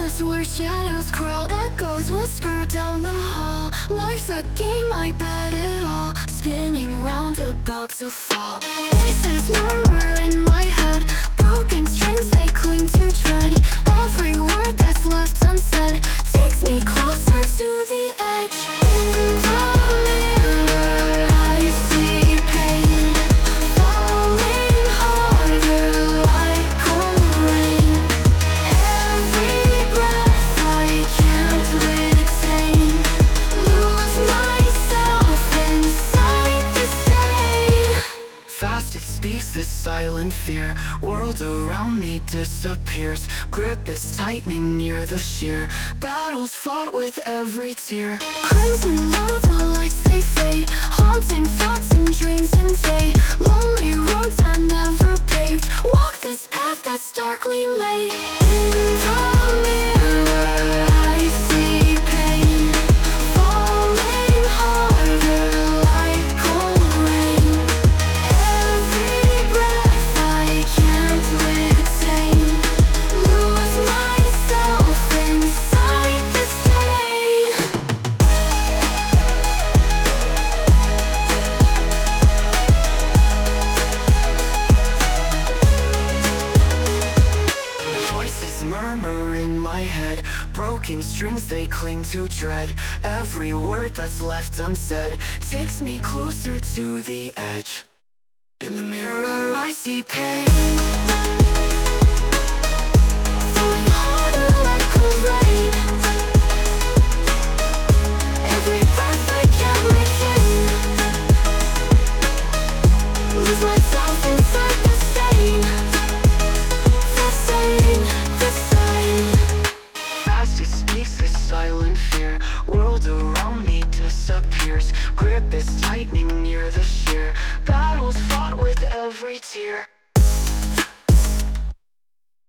endless where shadows crawl, echoes whisper down the hall. Life's a game, I bet it all, spinning round about to fall. Voices murmur in my head, broken strings they cling to dread. Every word that's left unsaid takes me closer to the edge. In the mirror I see pain, falling harder like cold rain. Every breath I can't retain, lose myself inside the stain. Fast it speaks this silent fear, world around me disappears. Grip is tightening near the sheer, battles fought with every tear. Crimson love, the lights they fade, haunting thoughts and dreams in day. Lonely roads I never paved, walk this path that's darkly laid. In the mirror I see pain, falling harder like cold rain. Every breath I can't retain, lose myself inside the stain. Voices murmur in my head, broken strings they cling to dread. Every word that's left unsaid takes me closer to the edge. In the mirror I see pain, falling harder like cold rain. Every breath I can't regain, lose myself inside the stain. The stain, the stain. Fast it speaks this silent fear, world around me disappears. Grip is tightening near the sheer, battles fought with every tear.